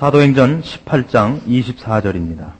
사도행전 18장 24절입니다.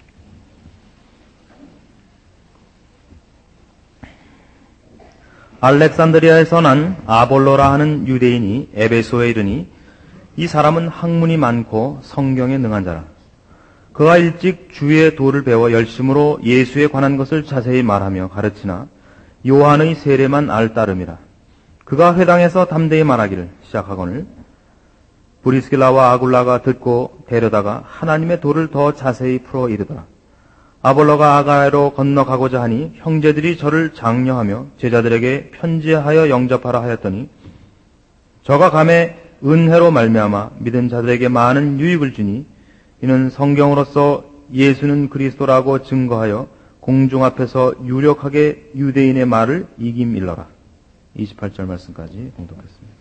알렉산드리아에서 난 아볼로라 하는 유대인이 에베소에 이르니 이 사람은 학문이 많고 성경에 능한 자라. 그가 일찍 주의 도를 배워 열심으로 예수에 관한 것을 자세히 말하며 가르치나 요한의 세례만 알 따름이라. 그가 회당에서 담대히 말하기를 시작하거늘 브리스길라와 아굴라가 듣고 데려다가 하나님의 도를 더 자세히 풀어 이르더라. 아볼로가 아가야로 건너가고자 하니 형제들이 저를 장려하며 제자들에게 편지하여 영접하라 하였더니 저가 감에 은혜로 말미암아 믿은 자들에게 많은 유익을 주니 이는 성경으로서 예수는 그리스도라고 증거하여 공중 앞에서 유력하게 유대인의 말을 이김일러라. 28절 말씀까지 봉독했습니다.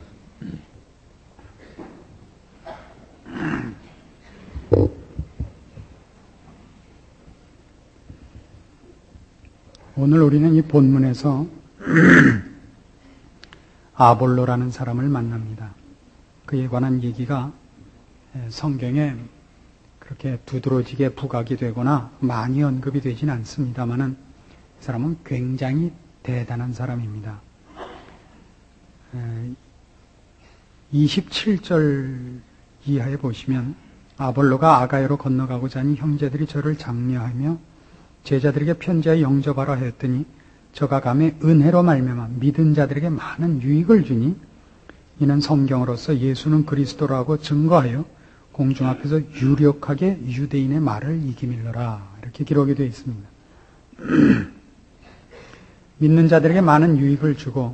오늘 우리는 이 본문에서 아볼로라는 사람을 만납니다. 그에 관한 얘기가 성경에 그렇게 두드러지게 부각이 되거나 많이 언급이 되진 않습니다만은 이 사람은 굉장히 대단한 사람입니다. 27절 이하에 보시면 아볼로가 아가야로 건너가고자 하니 형제들이 저를 장려하며 제자들에게 편지하여 영접하라 하였더니 저가 감에 은혜로 말미암아 믿은 자들에게 많은 유익을 주니 이는 성경으로서 예수는 그리스도라고 증거하여 공중 앞에서 유력하게 유대인의 말을 이기밀러라 이렇게 기록이 되어 있습니다. 믿는 자들에게 많은 유익을 주고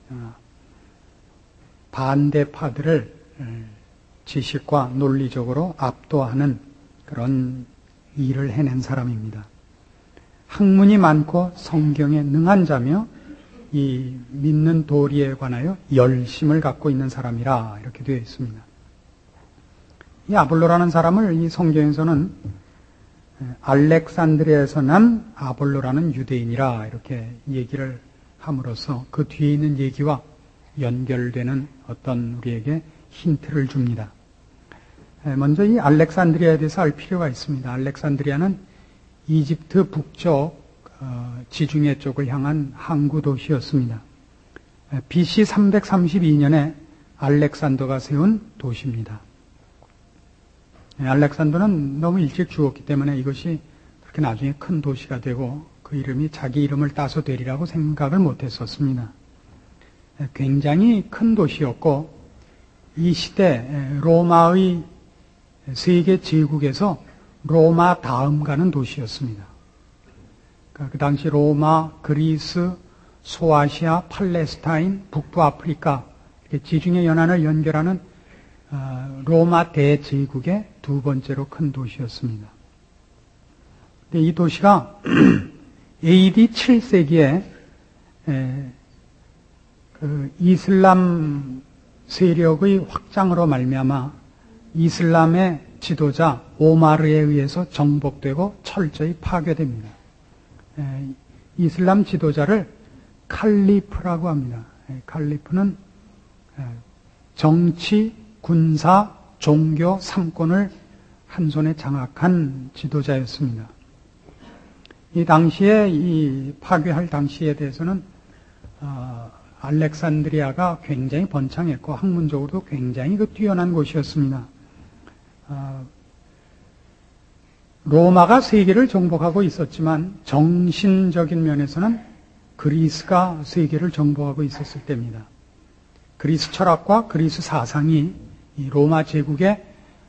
반대파들을 지식과 논리적으로 압도하는 그런 일을 해낸 사람입니다. 학문이 많고 성경에 능한 자며 이 믿는 도리에 관하여 열심을 갖고 있는 사람이라 이렇게 되어 있습니다. 이 아볼로라는 사람을 이 성경에서는 알렉산드리아에서 난 아볼로라는 유대인이라 이렇게 얘기를 함으로써 그 뒤에 있는 얘기와 연결되는 어떤 우리에게 힌트를 줍니다. 먼저 이 알렉산드리아에 대해서 알 필요가 있습니다. 알렉산드리아는 이집트 북쪽 지중해 쪽을 향한 항구 도시였습니다. BC 332년에 알렉산더가 세운 도시입니다. 알렉산더는 너무 일찍 죽었기 때문에 이것이 그렇게 나중에 큰 도시가 되고 그 이름이 자기 이름을 따서 되리라고 생각을 못했었습니다. 굉장히 큰 도시였고 이 시대 로마의 세계 제국에서 로마 다음 가는 도시였습니다. 그 당시 로마, 그리스, 소아시아, 팔레스타인, 북부 아프리카 이렇게 지중해 연안을 연결하는 로마 대제국의 두 번째로 큰 도시였습니다. 근데 이 도시가 AD 7세기에 그 이슬람 세력의 확장으로 말미암아 이슬람의 지도자 오마르에 의해서 정복되고 철저히 파괴됩니다. 이슬람 지도자를 칼리프라고 합니다. 칼리프는 정치, 군사, 종교 3권을 한 손에 장악한 지도자였습니다. 이 당시에 이 파괴할 당시에 대해서는 알렉산드리아가 굉장히 번창했고 학문적으로도 굉장히 뛰어난 곳이었습니다. 로마가 세계를 정복하고 있었지만 정신적인 면에서는 그리스가 세계를 정복하고 있었을 때입니다. 그리스 철학과 그리스 사상이 이 로마 제국의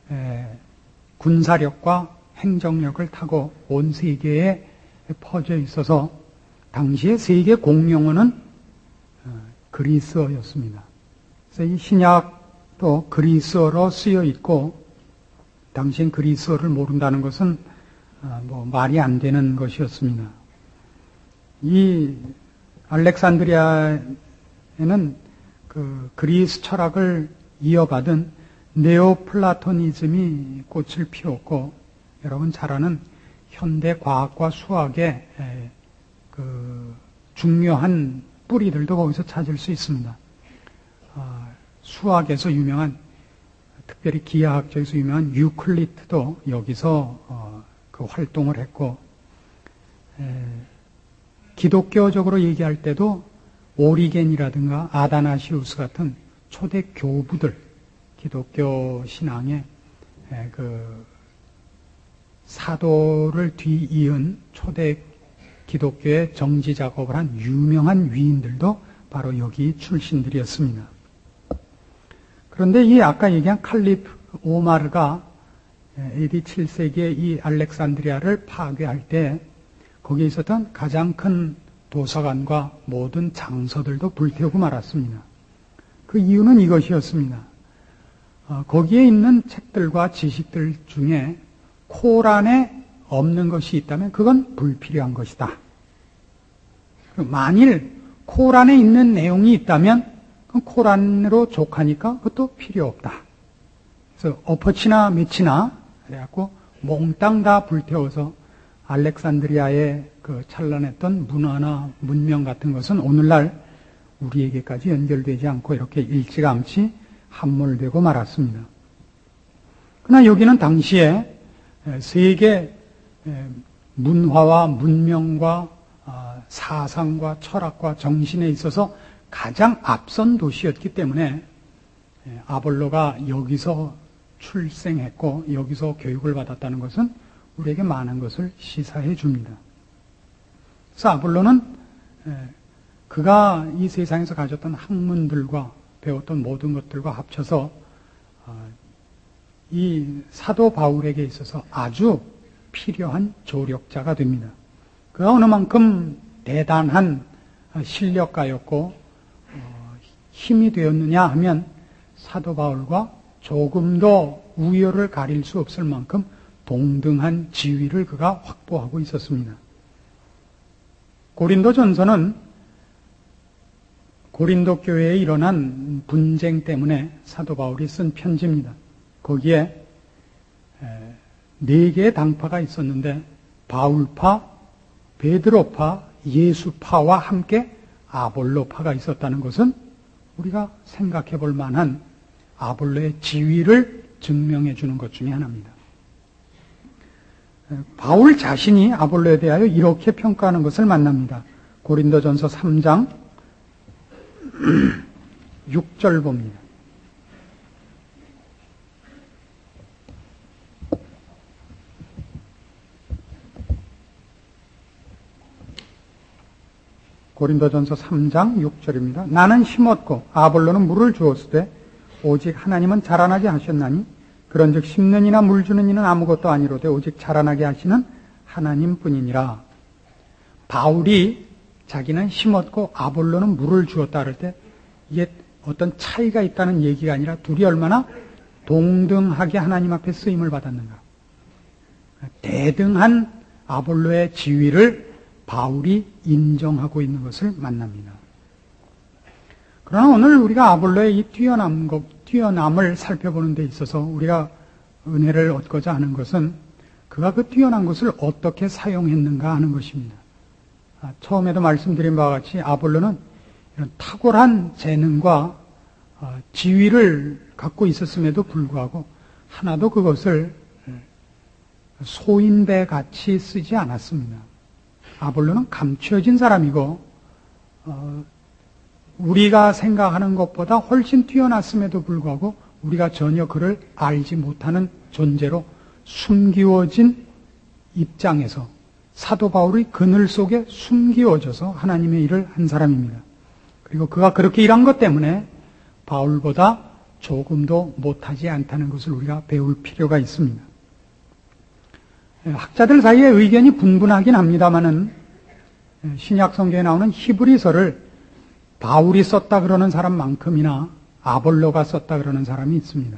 군사력과 행정력을 타고 온 세계에 퍼져 있어서 당시의 세계 공용어는 그리스어였습니다. 그래서 이 신약도 그리스어로 쓰여 있고 당시엔 그리스어를 모른다는 것은 말이 안 되는 것이었습니다. 이 알렉산드리아에는 그 그리스 철학을 이어받은 네오플라토니즘이 꽃을 피웠고 여러분 잘 아는 현대 과학과 수학의 그 중요한 뿌리들도 거기서 찾을 수 있습니다. 수학에서 유명한 특별히 기하학자에서 유명한 유클리트도 여기서 그 활동을 했고, 기독교적으로 얘기할 때도 오리겐이라든가 아다나시우스 같은 초대 교부들, 기독교 신앙의 그 사도를 뒤이은 초대 기독교의 정지 작업을 한 유명한 위인들도 바로 여기 출신들이었습니다. 그런데 이 아까 얘기한 칼리프 오마르가 AD 7세기에 이 알렉산드리아를 파괴할 때 거기에 있었던 가장 큰 도서관과 모든 장서들도 불태우고 말았습니다. 그 이유는 이것이었습니다. 거기에 있는 책들과 지식들 중에 코란에 없는 것이 있다면 그건 불필요한 것이다. 만일 코란에 있는 내용이 있다면 그건 코란으로 족하니까 그것도 필요 없다. 그래서 엎어치나 메치나 그래갖고 몽땅 다 불태워서 알렉산드리아의 그 찬란했던 문화나 문명 같은 것은 오늘날 우리에게까지 연결되지 않고 이렇게 일찌감치 함몰되고 말았습니다. 그러나 여기는 당시에 세계 문화와 문명과 사상과 철학과 정신에 있어서 가장 앞선 도시였기 때문에 아볼로가 여기서 출생했고 여기서 교육을 받았다는 것은 우리에게 많은 것을 시사해 줍니다. 그래서 아볼로는 그가 이 세상에서 가졌던 학문들과 배웠던 모든 것들과 합쳐서 이 사도 바울에게 있어서 아주 필요한 조력자가 됩니다. 그가 어느 만큼 대단한 실력가였고 힘이 되었느냐 하면 사도 바울과 조금 더 우열을 가릴 수 없을 만큼 동등한 지위를 그가 확보하고 있었습니다. 고린도전서는 고린도 교회에 일어난 분쟁 때문에 사도 바울이 쓴 편지입니다. 거기에 4개의 당파가 있었는데 바울파, 베드로파, 예수파와 함께 아볼로파가 있었다는 것은 우리가 생각해 볼 만한 아볼로의 지위를 증명해 주는 것 중에 하나입니다. 바울 자신이 아볼로에 대하여 이렇게 평가하는 것을 만납니다. 고린도전서 3장 6절 봅니다. 고린도전서 3장 6절입니다. 나는 심었고 아볼로는 물을 주었으되 오직 하나님은 자라나게 하셨나니 그런즉 심는 이나 물 주는 이는 아무것도 아니로되 오직 자라나게 하시는 하나님뿐이니라. 바울이 자기는 심었고 아볼로는 물을 주었다 할 때 이게 어떤 차이가 있다는 얘기가 아니라 둘이 얼마나 동등하게 하나님 앞에 쓰임을 받았는가. 대등한 아볼로의 지위를 바울이 인정하고 있는 것을 만납니다. 그러나 오늘 우리가 아볼로의 이 뛰어남을 살펴보는 데 있어서 우리가 은혜를 얻고자 하는 것은 그가 그 뛰어난 것을 어떻게 사용했는가 하는 것입니다. 처음에도 말씀드린 바와 같이 아볼로는 이런 탁월한 재능과 지위를 갖고 있었음에도 불구하고 하나도 그것을 소인배 같이 쓰지 않았습니다. 아볼로는 감추어진 사람이고 우리가 생각하는 것보다 훨씬 뛰어났음에도 불구하고 우리가 전혀 그를 알지 못하는 존재로 숨기워진 입장에서 사도 바울의 그늘 속에 숨기워져서 하나님의 일을 한 사람입니다. 그리고 그가 그렇게 일한 것 때문에 바울보다 조금도 못하지 않다는 것을 우리가 배울 필요가 있습니다. 학자들 사이에 의견이 분분하긴 합니다마는 신약 성경에 나오는 히브리서를 바울이 썼다 그러는 사람만큼이나 아볼로가 썼다 그러는 사람이 있습니다.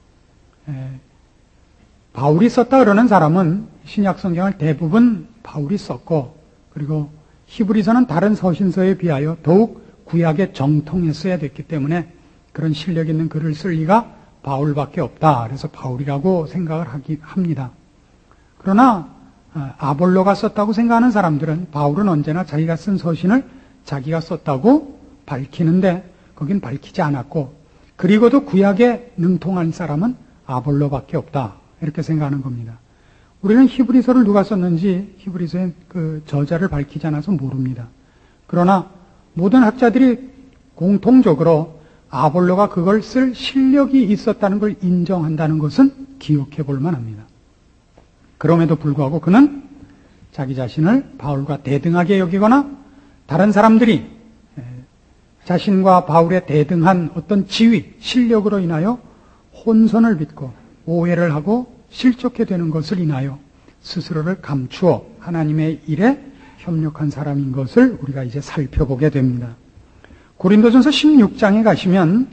바울이 썼다 그러는 사람은 신약 성경을 대부분 바울이 썼고 그리고 히브리서는 다른 서신서에 비하여 더욱 구약에 정통했어야 됐기 때문에 그런 실력 있는 글을 쓸 리가 바울밖에 없다. 그래서 바울이라고 생각을 합니다. 그러나 아볼로가 썼다고 생각하는 사람들은 바울은 언제나 자기가 쓴 서신을 자기가 썼다고 밝히는데 거긴 밝히지 않았고 그리고도 구약에 능통한 사람은 아볼로밖에 없다. 이렇게 생각하는 겁니다. 우리는 히브리서를 누가 썼는지 히브리서의 그 저자를 밝히지 않아서 모릅니다. 그러나 모든 학자들이 공통적으로 아볼로가 그걸 쓸 실력이 있었다는 걸 인정한다는 것은 기억해 볼 만합니다. 그럼에도 불구하고 그는 자기 자신을 바울과 대등하게 여기거나 다른 사람들이 자신과 바울의 대등한 어떤 지위, 실력으로 인하여 혼선을 빚고 오해를 하고 실족해 되는 것을 인하여 스스로를 감추어 하나님의 일에 협력한 사람인 것을 우리가 이제 살펴보게 됩니다. 고린도전서 16장에 가시면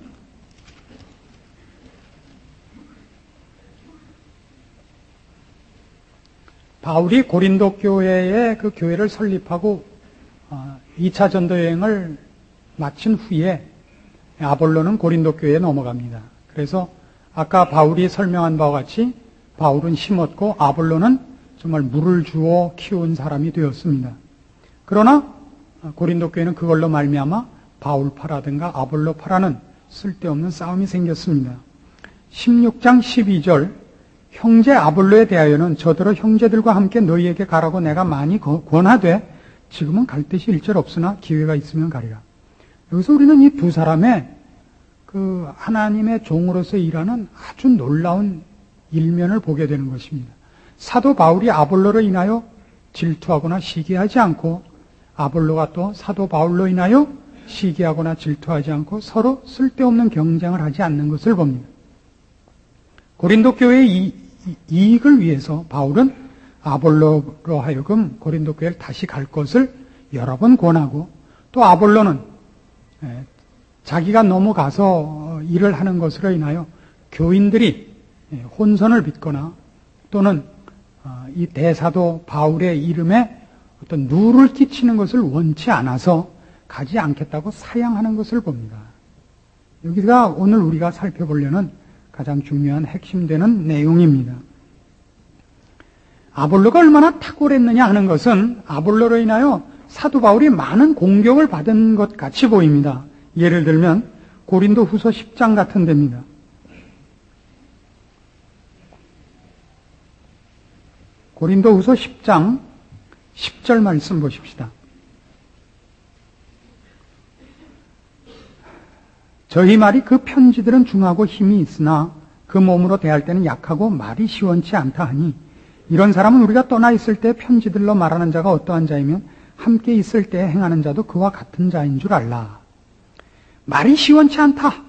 바울이 고린도 교회에 그 교회를 설립하고 2차 전도 여행을 마친 후에 아볼로는 고린도 교회에 넘어갑니다. 그래서 아까 바울이 설명한 바와 같이 바울은 심었고 아볼로는 정말 물을 주어 키운 사람이 되었습니다. 그러나 고린도 교회는 그걸로 말미암아 바울파라든가 아볼로파라는 쓸데없는 싸움이 생겼습니다. 16장 12절 형제 아볼로에 대하여는 저더러 형제들과 함께 너희에게 가라고 내가 많이 권하되 지금은 갈 뜻이 일절 없으나 기회가 있으면 가리라. 여기서 우리는 이 두 사람의 그 하나님의 종으로서 일하는 아주 놀라운 일면을 보게 되는 것입니다. 사도 바울이 아볼로로 인하여 질투하거나 시기하지 않고 아볼로가 또 사도 바울로 인하여 시기하거나 질투하지 않고 서로 쓸데없는 경쟁을 하지 않는 것을 봅니다. 고린도 교회의 이익을 위해서 바울은 아볼로로 하여금 고린도 교회를 다시 갈 것을 여러 번 권하고 또 아볼로는 자기가 넘어가서 일을 하는 것으로 인하여 교인들이 혼선을 빚거나 또는 이 대사도 바울의 이름에 어떤 누를 끼치는 것을 원치 않아서 가지 않겠다고 사양하는 것을 봅니다. 여기가 오늘 우리가 살펴보려는 가장 중요한 핵심되는 내용입니다. 아볼로가 얼마나 탁월했느냐 하는 것은 아볼로로 인하여 사도 바울이 많은 공격을 받은 것 같이 보입니다. 예를 들면 고린도 후서 10장 같은 데입니다. 고린도 후서 10장 10절 말씀 보십시다. 저희 말이 그 편지들은 중하고 힘이 있으나 그 몸으로 대할 때는 약하고 말이 시원치 않다 하니 이런 사람은 우리가 떠나 있을 때 편지들로 말하는 자가 어떠한 자이면 함께 있을 때 행하는 자도 그와 같은 자인 줄 알라. 말이 시원치 않다.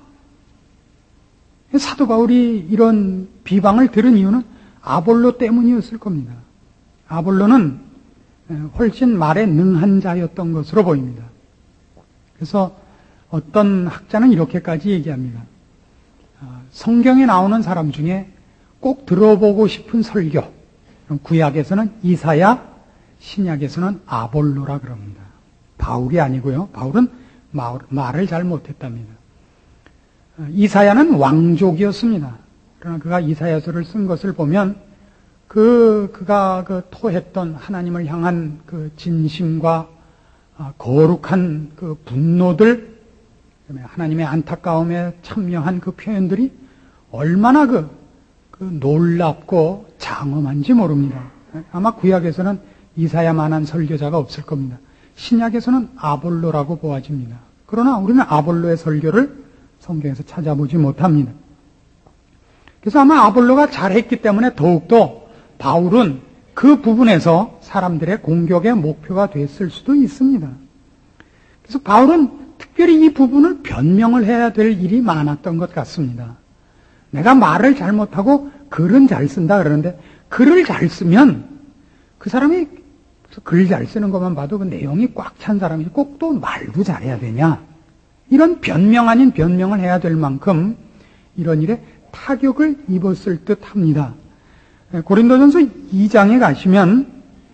사도 바울이 이런 비방을 들은 이유는 아볼로 때문이었을 겁니다. 아볼로는 훨씬 말에 능한 자였던 것으로 보입니다. 그래서 어떤 학자는 이렇게까지 얘기합니다. 성경에 나오는 사람 중에 꼭 들어보고 싶은 설교, 구약에서는 이사야, 신약에서는 아볼로라 그럽니다. 바울이 아니고요. 바울은 말을 잘 못했답니다. 이사야는 왕족이었습니다. 그러나 그가 이사야서를 쓴 것을 보면 그가 토했던 하나님을 향한 그 진심과 거룩한 그 분노들, 하나님의 안타까움에 참여한 그 표현들이 얼마나 그 놀랍고 장엄한지 모릅니다. 아마 구약에서는 이사야만한 설교자가 없을 겁니다. 신약에서는 아볼로라고 보아집니다. 그러나 우리는 아볼로의 설교를 성경에서 찾아보지 못합니다. 그래서 아마 아볼로가 잘했기 때문에 더욱더 바울은 그 부분에서 사람들의 공격의 목표가 됐을 수도 있습니다. 그래서 바울은 특별히 이 부분을 변명을 해야 될 일이 많았던 것 같습니다. 내가 말을 잘못하고 글은 잘 쓴다 그러는데 글을 잘 쓰면 그 사람이 글 잘 쓰는 것만 봐도 그 내용이 꽉 찬 사람이 꼭 또 말도 잘해야 되냐. 이런 변명 아닌 변명을 해야 될 만큼 이런 일에 타격을 입었을 듯 합니다. 고린도전서 2장에 가시면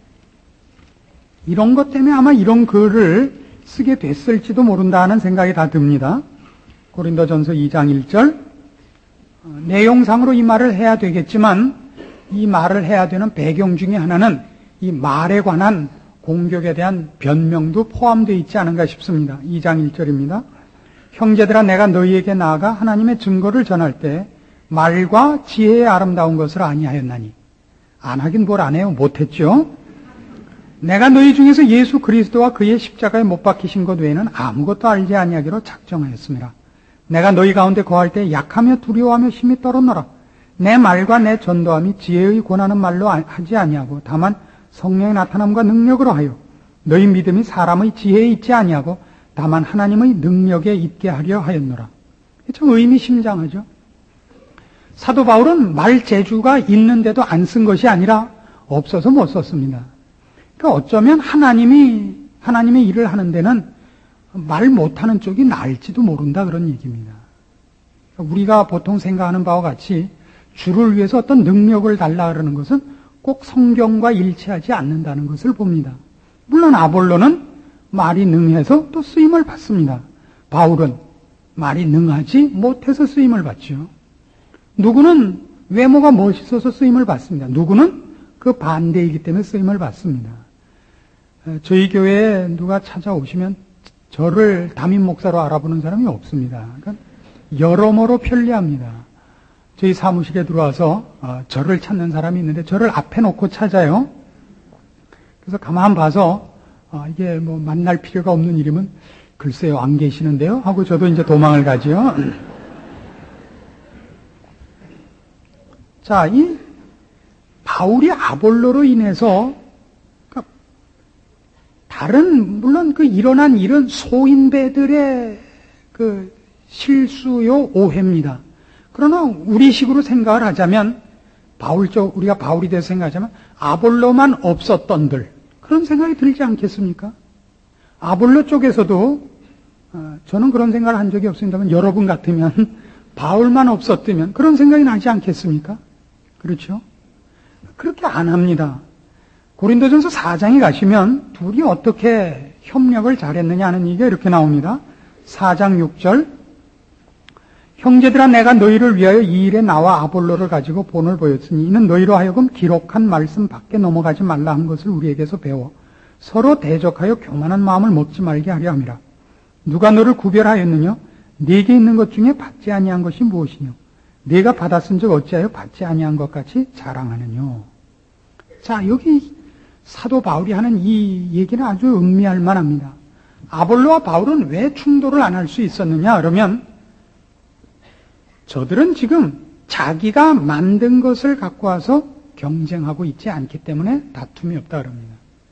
이런 것 때문에 아마 이런 글을 쓰게 됐을지도 모른다는 생각이 다 듭니다. 고린도전서 2장 1절 내용상으로 이 말을 해야 되겠지만 이 말을 해야 되는 배경 중에 하나는 이 말에 관한 공격에 대한 변명도 포함되어 있지 않은가 싶습니다. 2장 1절입니다. 형제들아 내가 너희에게 나아가 하나님의 증거를 전할 때 말과 지혜의 아름다운 것을 아니하였나니. 안 하긴 뭘 안 해요? 못했죠? 내가 너희 중에서 예수 그리스도와 그의 십자가에 못 박히신 것 외에는 아무것도 알지 아니하기로 작정하였습니다. 내가 너희 가운데 거할 때 약하며 두려워하며 심히 떨었노라. 내 말과 내 전도함이 지혜의 권하는 말로 하지 아니하고 다만 성령의 나타남과 능력으로 하여 너희 믿음이 사람의 지혜에 있지 아니하고 다만 하나님의 능력에 있게 하려 하였노라. 참 의미심장하죠. 사도 바울은 말 재주가 있는데도 안 쓴 것이 아니라 없어서 못 썼습니다. 그러니까 어쩌면 하나님의 일을 하는 데는 말 못하는 쪽이 나을지도 모른다 그런 얘기입니다. 우리가 보통 생각하는 바와 같이 주를 위해서 어떤 능력을 달라 그러는 것은 꼭 성경과 일치하지 않는다는 것을 봅니다. 물론 아볼로는 말이 능해서 또 쓰임을 받습니다. 바울은 말이 능하지 못해서 쓰임을 받죠. 누구는 외모가 멋있어서 쓰임을 받습니다. 누구는 그 반대이기 때문에 쓰임을 받습니다. 저희 교회에 누가 찾아오시면 저를 담임 목사로 알아보는 사람이 없습니다. 그러니까 여러모로 편리합니다. 저희 사무실에 들어와서 저를 찾는 사람이 있는데 저를 앞에 놓고 찾아요. 그래서 가만 봐서 이게 뭐 만날 필요가 없는 일이면 글쎄요 안 계시는데요 하고 저도 이제 도망을 가지요. 자, 이 바울이 아볼로로 인해서 다른 물론 그 일어난 일은 소인배들의 그 실수요 오해입니다. 그러나 우리식으로 생각을 하자면 우리가 바울이 돼서 생각하자면 아볼로만 없었던들 그런 생각이 들지 않겠습니까? 아볼로 쪽에서도 저는 그런 생각을 한 적이 없습니다만 여러분 같으면 바울만 없었다면 그런 생각이 나지 않겠습니까? 그렇죠? 그렇게 안 합니다. 고린도전서 4장에 가시면 둘이 어떻게 협력을 잘했느냐 하는 얘기가 이렇게 나옵니다. 4장 6절 형제들아 내가 너희를 위하여 이 일에 나와 아볼로를 가지고 본을 보였으니 이는 너희로 하여금 기록한 말씀 밖에 넘어가지 말라 한 것을 우리에게서 배워 서로 대적하여 교만한 마음을 먹지 말게 하려 함이라. 누가 너를 구별하였느냐? 네게 있는 것 중에 받지 아니한 것이 무엇이뇨? 네가 받았은 즉 어찌하여 받지 아니한 것 같이 자랑하느뇨? 자, 여기 사도 바울이 하는 이 얘기는 아주 음미할 만합니다. 아볼로와 바울은 왜 충돌을 안 할 수 있었느냐? 그러면 저들은 지금 자기가 만든 것을 갖고 와서 경쟁하고 있지 않기 때문에 다툼이 없다 그럽니다.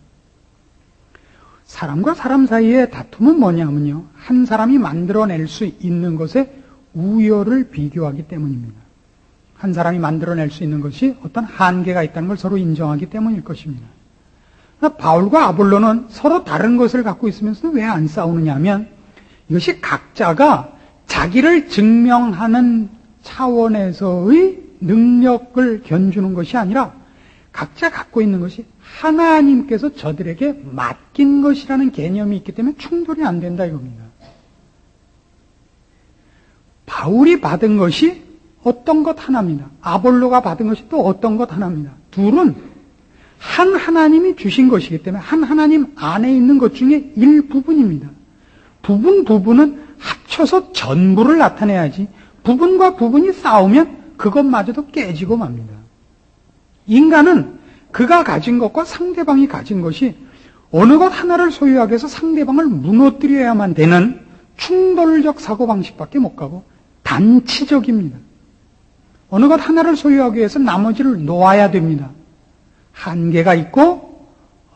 사람과 사람 사이의 다툼은 뭐냐면요. 한 사람이 만들어낼 수 있는 것에 우열을 비교하기 때문입니다. 한 사람이 만들어낼 수 있는 것이 어떤 한계가 있다는 걸 서로 인정하기 때문일 것입니다. 바울과 아볼로는 서로 다른 것을 갖고 있으면서 왜 안 싸우느냐 하면 이것이 각자가 자기를 증명하는 차원에서의 능력을 견주는 것이 아니라 각자 갖고 있는 것이 하나님께서 저들에게 맡긴 것이라는 개념이 있기 때문에 충돌이 안 된다 이겁니다. 바울이 받은 것이 어떤 것 하나입니다. 아볼로가 받은 것이 또 어떤 것 하나입니다. 둘은 한 하나님이 주신 것이기 때문에 한 하나님 안에 있는 것 중에 일부분입니다. 부분은 합쳐서 전부를 나타내야지 부분과 부분이 싸우면 그것마저도 깨지고 맙니다. 인간은 그가 가진 것과 상대방이 가진 것이 어느 것 하나를 소유하기 위해서 상대방을 무너뜨려야만 되는 충돌적 사고방식밖에 못 가고 단치적입니다. 어느 것 하나를 소유하기 위해서 나머지를 놓아야 됩니다. 한계가 있고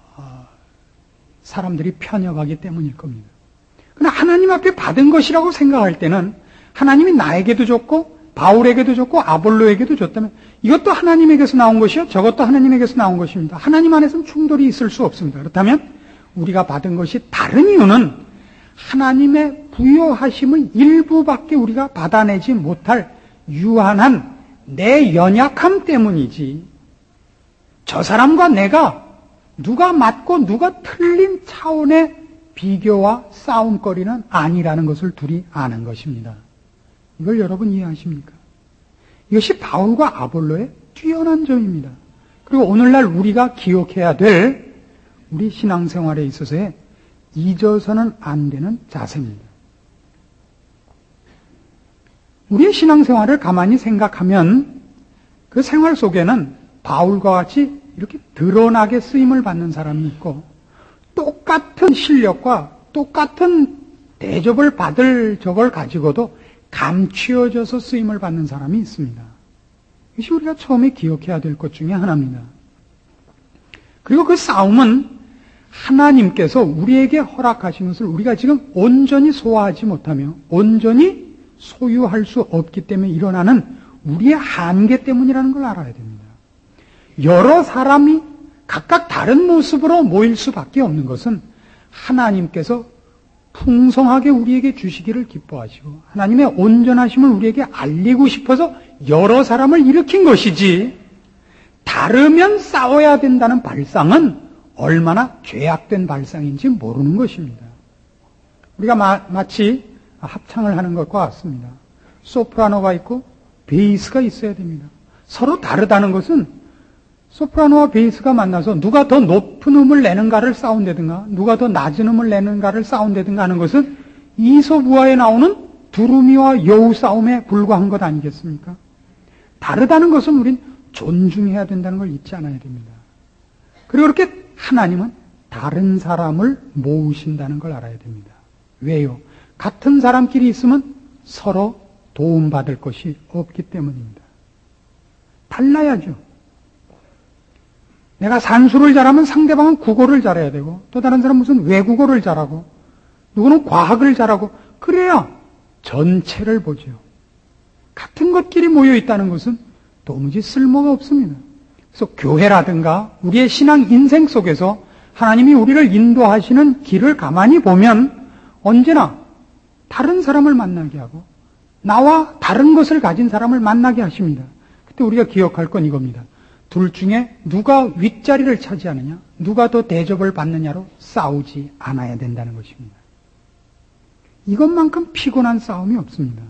사람들이 편협하기 때문일 겁니다. 그러나 하나님 앞에 받은 것이라고 생각할 때는 하나님이 나에게도 줬고 바울에게도 줬고 아볼로에게도 줬다면 이것도 하나님에게서 나온 것이요 저것도 하나님에게서 나온 것입니다. 하나님 안에서는 충돌이 있을 수 없습니다. 그렇다면 우리가 받은 것이 다른 이유는 하나님의 부여하심의 일부밖에 우리가 받아내지 못할 유한한 내 연약함 때문이지 저 사람과 내가 누가 맞고 누가 틀린 차원의 비교와 싸움거리는 아니라는 것을 둘이 아는 것입니다. 이걸 여러분 이해하십니까? 이것이 바울과 아볼로의 뛰어난 점입니다. 그리고 오늘날 우리가 기억해야 될 우리 신앙생활에 있어서의 잊어서는 안 되는 자세입니다. 우리의 신앙생활을 가만히 생각하면 그 생활 속에는 바울과 같이 이렇게 드러나게 쓰임을 받는 사람이 있고, 똑같은 실력과 똑같은 대접을 받을 저걸 가지고도 감추어져서 쓰임을 받는 사람이 있습니다. 이것이 우리가 처음에 기억해야 될 것 중에 하나입니다. 그리고 그 싸움은 하나님께서 우리에게 허락하신 것을 우리가 지금 온전히 소화하지 못하며 온전히 소유할 수 없기 때문에 일어나는 우리의 한계 때문이라는 걸 알아야 됩니다. 여러 사람이 각각 다른 모습으로 모일 수밖에 없는 것은 하나님께서 풍성하게 우리에게 주시기를 기뻐하시고 하나님의 온전하심을 우리에게 알리고 싶어서 여러 사람을 일으킨 것이지, 다르면 싸워야 된다는 발상은 얼마나 죄악된 발상인지 모르는 것입니다. 우리가 마치 합창을 하는 것과 같습니다. 소프라노가 있고 베이스가 있어야 됩니다. 서로 다르다는 것은 소프라노와 베이스가 만나서 누가 더 높은 음을 내는가를 싸운다든가 누가 더 낮은 음을 내는가를 싸운다든가 하는 것은 이소부화에 나오는 두루미와 여우 싸움에 불과한 것 아니겠습니까? 다르다는 것은 우린 존중해야 된다는 걸 잊지 않아야 됩니다. 그리고 그렇게 하나님은 다른 사람을 모으신다는 걸 알아야 됩니다. 왜요? 같은 사람끼리 있으면 서로 도움받을 것이 없기 때문입니다. 달라야죠. 내가 산수를 잘하면 상대방은 국어를 잘해야 되고, 또 다른 사람은 무슨 외국어를 잘하고, 누구는 과학을 잘하고, 그래야 전체를 보죠. 같은 것끼리 모여 있다는 것은 도무지 쓸모가 없습니다. 그래서 교회라든가 우리의 신앙 인생 속에서 하나님이 우리를 인도하시는 길을 가만히 보면 언제나 다른 사람을 만나게 하고 나와 다른 것을 가진 사람을 만나게 하십니다. 그때 우리가 기억할 건 이겁니다. 둘 중에 누가 윗자리를 차지하느냐, 누가 더 대접을 받느냐로 싸우지 않아야 된다는 것입니다. 이것만큼 피곤한 싸움이 없습니다.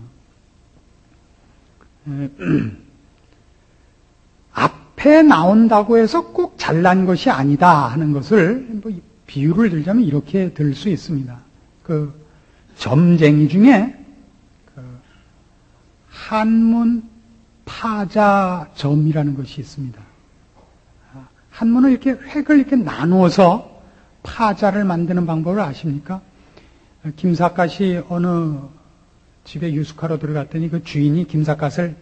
앞에 나온다고 해서 꼭 잘난 것이 아니다 하는 것을 비유를 들자면 이렇게 들 수 있습니다. 그 점쟁이 중에 한문 파자점이라는 것이 있습니다. 한문을 이렇게 획을 이렇게 나누어서 파자를 만드는 방법을 아십니까? 김삿갓이 어느 집에 유숙하러 들어갔더니 그 주인이 김삿갓을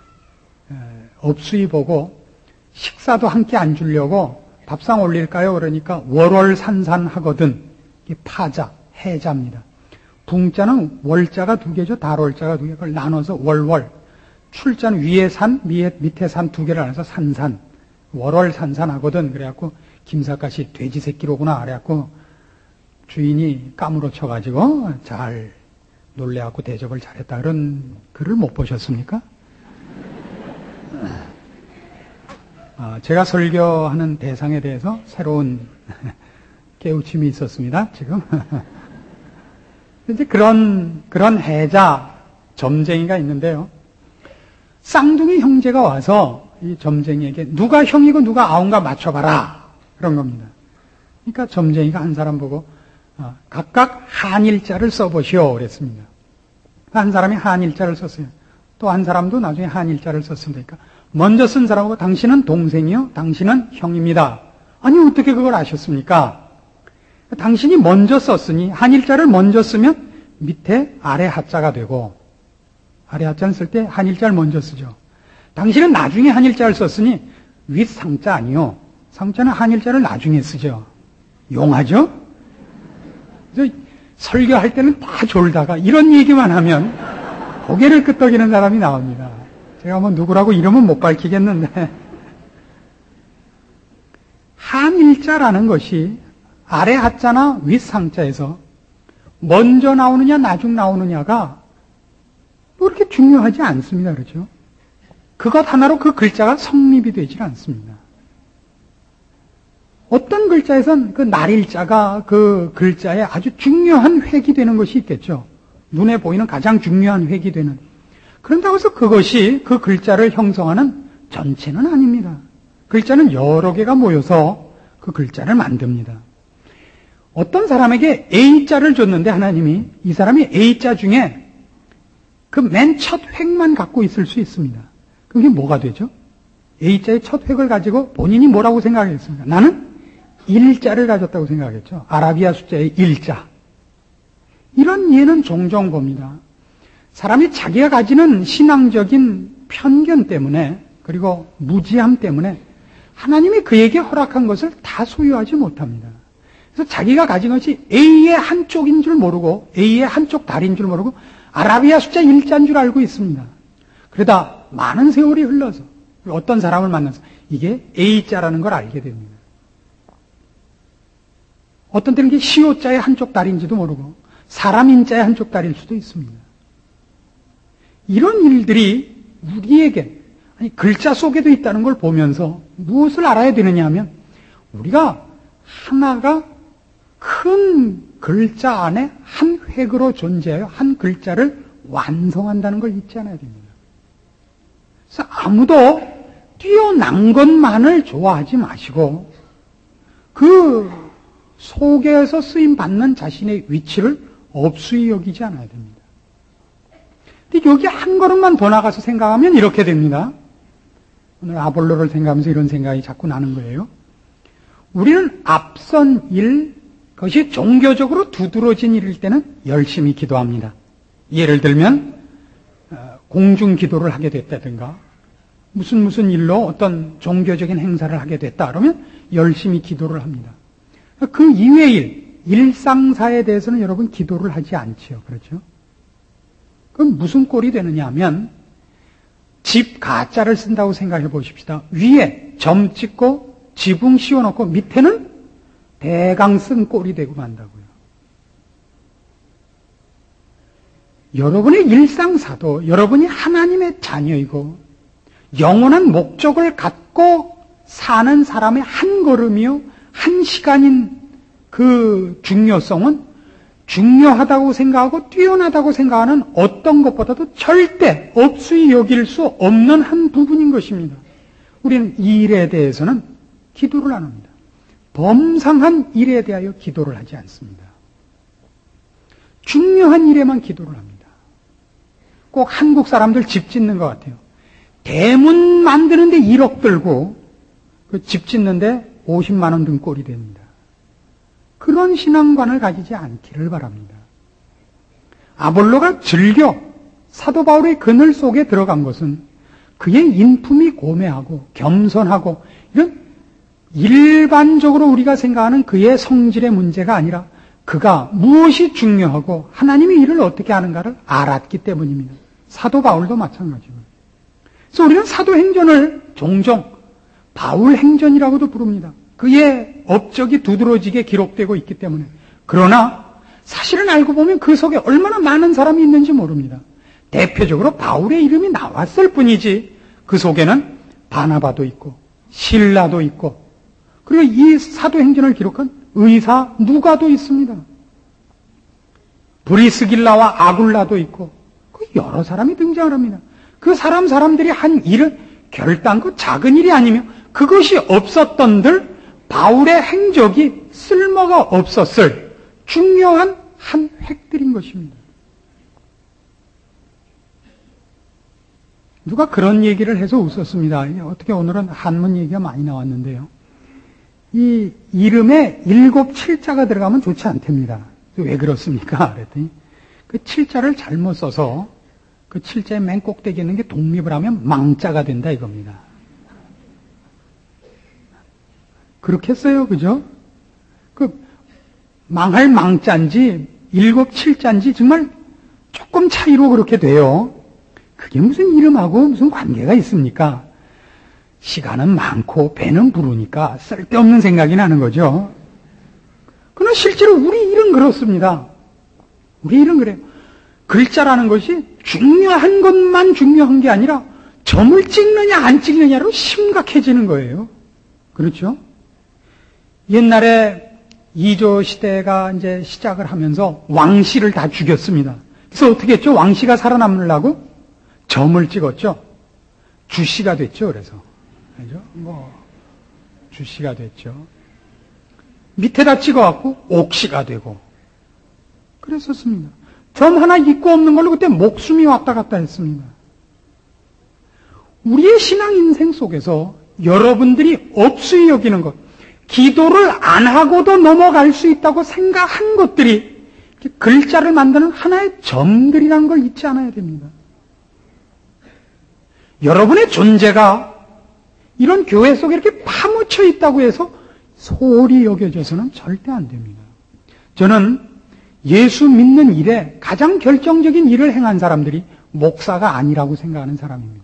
업수히 보고 식사도 함께 안 주려고 밥상 올릴까요? 그러니까 월월산산하거든. 이게 파자, 해자입니다. 붕자는 월자가 두 개죠. 달월자가 두 개. 그걸 나눠서 월월. 출자는 위에 산, 밑에 산 두 개를 나눠서 산산. 월월산산하거든. 그래갖고 김삿갓이 돼지 새끼로구나. 그래갖고 주인이 까무러 쳐가지고 잘 놀래갖고 대접을 잘했다. 그런 글을 못 보셨습니까? 제가 설교하는 대상에 대해서 새로운 깨우침이 있었습니다, 지금. 이제 그런 해자, 점쟁이가 있는데요. 쌍둥이 형제가 와서 이 점쟁이에게 누가 형이고 누가 아웅가 맞춰봐라. 그런 겁니다. 그러니까 점쟁이가 한 사람 보고 각각 한일자를 써보시오. 그랬습니다. 한 사람이 한일자를 썼어요. 또 한 사람도 나중에 한일자를 썼으니까 먼저 쓴 사람하고 당신은 동생이요, 당신은 형입니다. 아니 어떻게 그걸 아셨습니까? 당신이 먼저 썼으니 한일자를 먼저 쓰면 밑에 아래 하자가 되고, 아래 하자는 쓸 때 한일자를 먼저 쓰죠. 당신은 나중에 한일자를 썼으니 윗 상자 아니요, 상자는 한일자를 나중에 쓰죠. 용하죠? 그래서 설교할 때는 다 졸다가 이런 얘기만 하면 고개를 끄덕이는 사람이 나옵니다. 제가 뭐 누구라고 이름은 못 밝히겠는데, 한일자라는 것이 아래 하자나 윗 상자에서 먼저 나오느냐 나중 나오느냐가 뭐 그렇게 중요하지 않습니다. 그렇죠? 그것 하나로 그 글자가 성립이 되질 않습니다. 어떤 글자에선 그 날일자가 그 글자에 아주 중요한 획이 되는 것이 있겠죠. 눈에 보이는 가장 중요한 획이 되는. 그런다고 해서 그것이 그 글자를 형성하는 전체는 아닙니다. 글자는 여러 개가 모여서 그 글자를 만듭니다. 어떤 사람에게 A자를 줬는데 하나님이 이 사람이 A자 중에 그 맨 첫 획만 갖고 있을 수 있습니다. 그게 뭐가 되죠? A자의 첫 획을 가지고 본인이 뭐라고 생각하겠습니까? 나는 1자를 가졌다고 생각하겠죠. 아라비아 숫자의 1자. 이런 예는 종종 봅니다. 사람이 자기가 가지는 신앙적인 편견 때문에 그리고 무지함 때문에 하나님이 그에게 허락한 것을 다 소유하지 못합니다. 그래서 자기가 가진 것이 A의 한쪽인 줄 모르고 A의 한쪽 다리인 줄 모르고 아라비아 숫자 1자인 줄 알고 있습니다. 그러다 많은 세월이 흘러서 어떤 사람을 만나서 이게 A자라는 걸 알게 됩니다. 어떤 때는 이게 시오자의 한쪽 다리인지도 모르고 사람 인자의 한쪽 다리일 수도 있습니다. 이런 일들이 우리에게 아니 글자 속에도 있다는 걸 보면서 무엇을 알아야 되느냐 하면 우리가 하나가 큰 글자 안에 한 획으로 존재하여 한 글자를 완성한다는 걸 잊지 않아야 됩니다. 그래서 아무도 뛰어난 것만을 좋아하지 마시고 그 속에서 쓰임받는 자신의 위치를 업수히 여기지 않아야 됩니다. 근데 여기 한 걸음만 더 나가서 생각하면 이렇게 됩니다. 오늘 아볼로를 생각하면서 이런 생각이 자꾸 나는 거예요. 우리는 앞선 일, 그것이 종교적으로 두드러진 일일 때는 열심히 기도합니다. 예를 들면 공중 기도를 하게 됐다든가 무슨 일로 어떤 종교적인 행사를 하게 됐다 그러면 열심히 기도를 합니다. 그 이외의 일, 일상사에 대해서는 여러분 기도를 하지 않지요. 그렇죠? 그럼 무슨 꼴이 되느냐 하면 집 가짜를 쓴다고 생각해 보십시다. 위에 점 찍고 지붕 씌워놓고 밑에는 대강 쓴 꼴이 되고 만다고요. 여러분의 일상사도 여러분이 하나님의 자녀이고 영원한 목적을 갖고 사는 사람의 한 걸음이요 한 시간인 그 중요성은 중요하다고 생각하고 뛰어나다고 생각하는 어떤 것보다도 절대 없이 여길 수 없는 한 부분인 것입니다. 우리는 이 일에 대해서는 기도를 안 합니다. 범상한 일에 대하여 기도를 하지 않습니다. 중요한 일에만 기도를 합니다. 꼭 한국 사람들 집 짓는 것 같아요. 대문 만드는데 1억 들고 그 집 짓는데 50만 원 든 꼴이 됩니다. 그런 신앙관을 가지지 않기를 바랍니다. 아볼로가 즐겨 사도 바울의 그늘 속에 들어간 것은 그의 인품이 고매하고 겸손하고 이런 일반적으로 우리가 생각하는 그의 성질의 문제가 아니라 그가 무엇이 중요하고 하나님이 이를 어떻게 하는가를 알았기 때문입니다. 사도 바울도 마찬가지고요. 그래서 우리는 사도행전을 종종 바울 행전이라고도 부릅니다. 그의 업적이 두드러지게 기록되고 있기 때문에. 그러나 사실은 알고 보면 그 속에 얼마나 많은 사람이 있는지 모릅니다. 대표적으로 바울의 이름이 나왔을 뿐이지 그 속에는 바나바도 있고 실라도 있고 그리고 이 사도행전을 기록한 의사 누가도 있습니다. 브리스길라와 아굴라도 있고 여러 사람이 등장을 합니다. 그 사람들이 한 일은 결단코 작은 일이 아니며 그것이 없었던들 바울의 행적이 쓸모가 없었을 중요한 한 획들인 것입니다. 누가 그런 얘기를 해서 웃었습니다. 어떻게 오늘은 한문 얘기가 많이 나왔는데요. 이 이름에 7, 7자가 들어가면 좋지 않답니다. 왜 그렇습니까? 그랬더니 그 7자를 잘못 써서 그 7자의 맨 꼭대기에 있는 게 독립을 하면 망자가 된다 이겁니다. 그렇게 써요, 그죠? 그 망할 망자인지 7, 7자인지 정말 조금 차이로 그렇게 돼요. 그게 무슨 이름하고 무슨 관계가 있습니까? 시간은 많고 배는 부르니까 쓸데없는 생각이 나는 거죠. 그러나 실제로 우리 일은 그렇습니다. 우리 일은 그래요. 글자라는 것이 중요한 것만 중요한 게 아니라 점을 찍느냐 안 찍느냐로 심각해지는 거예요. 그렇죠? 옛날에 이조 시대가 이제 시작을 하면서 왕씨를 다 죽였습니다. 그래서 어떻게 했죠? 왕씨가 살아남으려고 점을 찍었죠. 주씨가 됐죠. 그래서 그죠? 주씨가 됐죠. 밑에다 찍어갖고 옥씨가 되고 그랬었습니다. 점 하나 있고 없는 걸로 그때 목숨이 왔다 갔다 했습니다. 우리의 신앙 인생 속에서 여러분들이 없이 여기는 것, 기도를 안 하고도 넘어갈 수 있다고 생각한 것들이 글자를 만드는 하나의 점들이라는 걸 잊지 않아야 됩니다. 여러분의 존재가 이런 교회 속에 이렇게 파묻혀 있다고 해서 소홀히 여겨져서는 절대 안 됩니다. 저는 예수 믿는 일에 가장 결정적인 일을 행한 사람들이 목사가 아니라고 생각하는 사람입니다.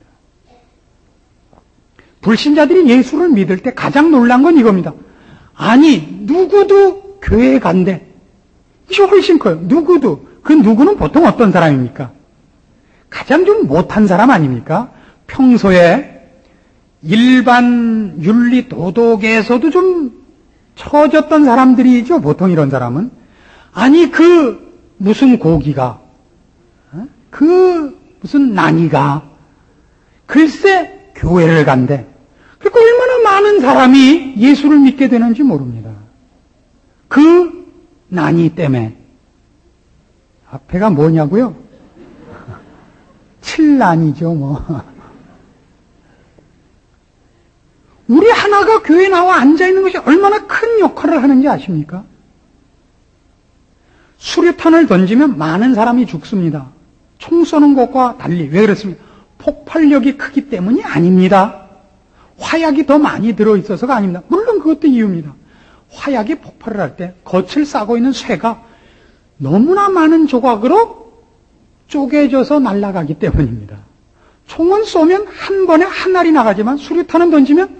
불신자들이 예수를 믿을 때 가장 놀란 건 이겁니다. 아니, 누구도 교회에 간대. 이게 훨씬 커요. 누구도. 그 누구는 보통 어떤 사람입니까? 가장 좀 못한 사람 아닙니까? 평소에 일반 윤리 도덕에서도 좀 처졌던 사람들이죠. 보통 이런 사람은. 아니, 그 무슨 고기가, 그 무슨 난이가 글쎄 교회를 간대. 그러니까 얼마나 많은 사람이 예수를 믿게 되는지 모릅니다. 그 난이 때문에. 앞에가 뭐냐고요? 칠난이죠, 뭐. 우리 하나가 교회에 나와 앉아있는 것이 얼마나 큰 역할을 하는지 아십니까? 수류탄을 던지면 많은 사람이 죽습니다. 총 쏘는 것과 달리. 왜 그렇습니까? 폭발력이 크기 때문이 아닙니다. 화약이 더 많이 들어있어서가 아닙니다. 물론 그것도 이유입니다. 화약이 폭발을 할 때 겉을 싸고 있는 쇠가 너무나 많은 조각으로 쪼개져서 날아가기 때문입니다. 총은 쏘면 한 번에 한 알이 나가지만 수류탄은 던지면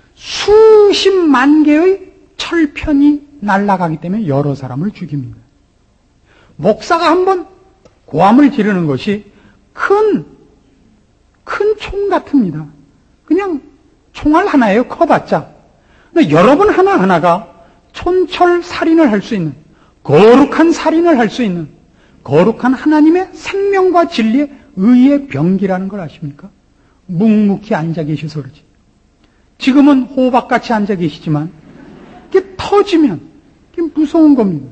수십만 개의 철편이 날아가기 때문에 여러 사람을 죽입니다. 목사가 한번 고함을 지르는 것이 큰 총 같습니다. 그냥 총알 하나예요. 커봤자. 근데 여러분 하나하나가 촌철 살인을 할 수 있는, 거룩한 살인을 할 수 있는, 거룩한 하나님의 생명과 진리의 의의 병기라는 걸 아십니까? 묵묵히 앉아 계셔서 그러지. 지금은 호박같이 앉아 계시지만 이게 터지면 이게 무서운 겁니다.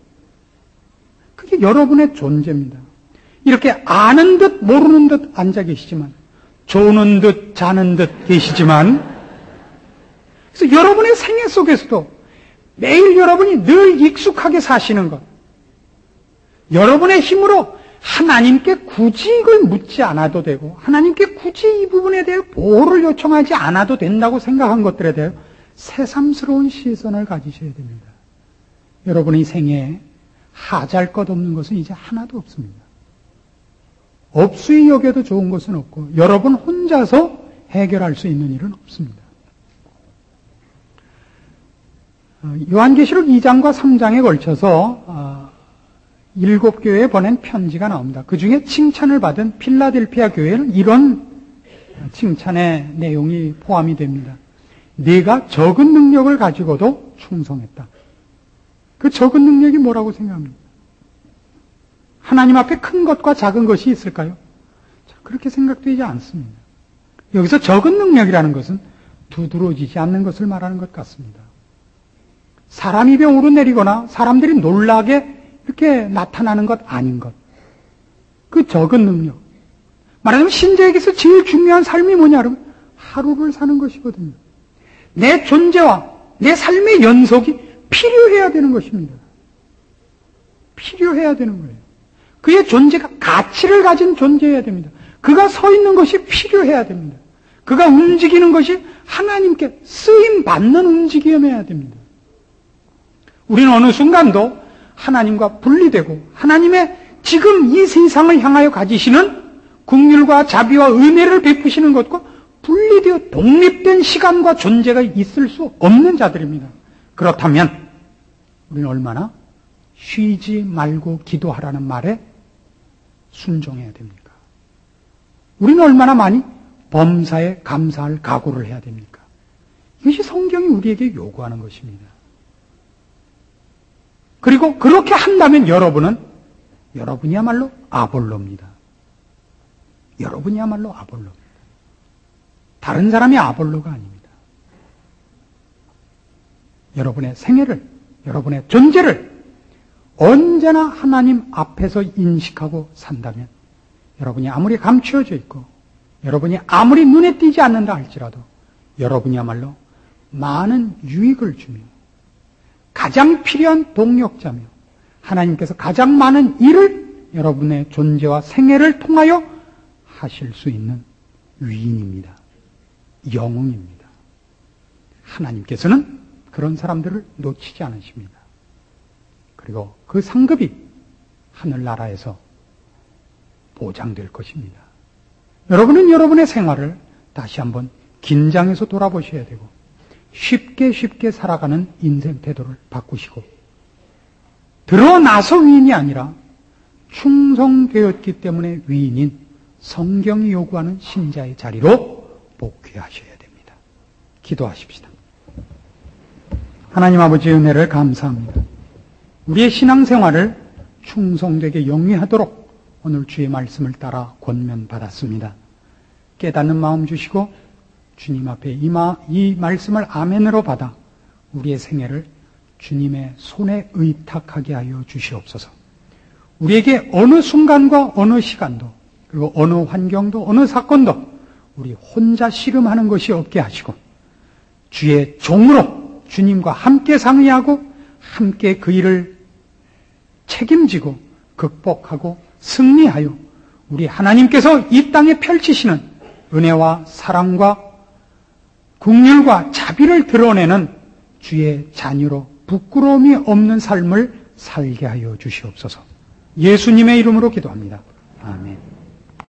그게 여러분의 존재입니다. 이렇게 아는 듯 모르는 듯 앉아 계시지만, 조는 듯 자는 듯 계시지만, 그래서 여러분의 생애 속에서도 매일 여러분이 늘 익숙하게 사시는 것, 여러분의 힘으로 하나님께 굳이 이걸 묻지 않아도 되고, 하나님께 굳이 이 부분에 대해 보호를 요청하지 않아도 된다고 생각한 것들에 대해 새삼스러운 시선을 가지셔야 됩니다. 여러분의 생애에 하잘 것 없는 것은 이제 하나도 없습니다. 없수이 여겨도 좋은 것은 없고, 여러분 혼자서 해결할 수 있는 일은 없습니다. 요한계시록 2장과 3장에 걸쳐서 7교회에 보낸 편지가 나옵니다. 그 중에 칭찬을 받은 필라델피아 교회는 이런 칭찬의 내용이 포함이 됩니다. 네가 적은 능력을 가지고도 충성했다. 그 적은 능력이 뭐라고 생각합니까? 하나님 앞에 큰 것과 작은 것이 있을까요? 그렇게 생각되지 않습니다. 여기서 적은 능력이라는 것은 두드러지지 않는 것을 말하는 것 같습니다. 사람 입에 오르내리거나 사람들이 놀라게 이렇게 나타나는 것 아닌 것. 그 적은 능력. 말하자면 신자에게서 제일 중요한 삶이 뭐냐 그러면 하루를 사는 것이거든요. 내 존재와 내 삶의 연속이 필요해야 되는 것입니다. 필요해야 되는 거예요. 그의 존재가 가치를 가진 존재여야 됩니다. 그가 서 있는 것이 필요해야 됩니다. 그가 움직이는 것이 하나님께 쓰임받는 움직임이어야 됩니다. 우리는 어느 순간도 하나님과 분리되고 하나님의 지금 이 세상을 향하여 가지시는 긍휼과 자비와 은혜를 베푸시는 것과 분리되어 독립된 시간과 존재가 있을 수 없는 자들입니다. 그렇다면 우리는 얼마나 쉬지 말고 기도하라는 말에 순종해야 됩니까? 우리는 얼마나 많이 범사에 감사할 각오를 해야 됩니까? 이것이 성경이 우리에게 요구하는 것입니다. 그리고 그렇게 한다면 여러분이야말로 아볼로입니다. 여러분이야말로 아볼로입니다. 다른 사람이 아볼로가 아닙니다. 여러분의 생애를, 여러분의 존재를 언제나 하나님 앞에서 인식하고 산다면 여러분이 아무리 감추어져 있고 여러분이 아무리 눈에 띄지 않는다 할지라도 여러분이야말로 많은 유익을 주며 가장 필요한 동력자며 하나님께서 가장 많은 일을 여러분의 존재와 생애를 통하여 하실 수 있는 위인입니다. 영웅입니다. 하나님께서는 그런 사람들을 놓치지 않으십니다. 그리고 그 상급이 하늘나라에서 보장될 것입니다. 여러분은 여러분의 생활을 다시 한번 긴장해서 돌아보셔야 되고 쉽게 살아가는 인생 태도를 바꾸시고 드러나서 위인이 아니라 충성되었기 때문에 위인인 성경이 요구하는 신자의 자리로 복귀하셔야 됩니다. 기도하십시다. 하나님 아버지의 은혜를 감사합니다. 우리의 신앙생활을 충성되게 영위하도록 오늘 주의 말씀을 따라 권면받았습니다. 깨닫는 마음 주시고 주님 앞에 이 말씀을 아멘으로 받아 우리의 생애를 주님의 손에 의탁하게 하여 주시옵소서. 우리에게 어느 순간과 어느 시간도 그리고 어느 환경도 어느 사건도 우리 혼자 씨름하는 것이 없게 하시고 주의 종으로 주님과 함께 상의하고 함께 그 일을 책임지고 극복하고 승리하여 우리 하나님께서 이 땅에 펼치시는 은혜와 사랑과 긍휼과 자비를 드러내는 주의 자녀로 부끄러움이 없는 삶을 살게 하여 주시옵소서. 예수님의 이름으로 기도합니다. 아멘.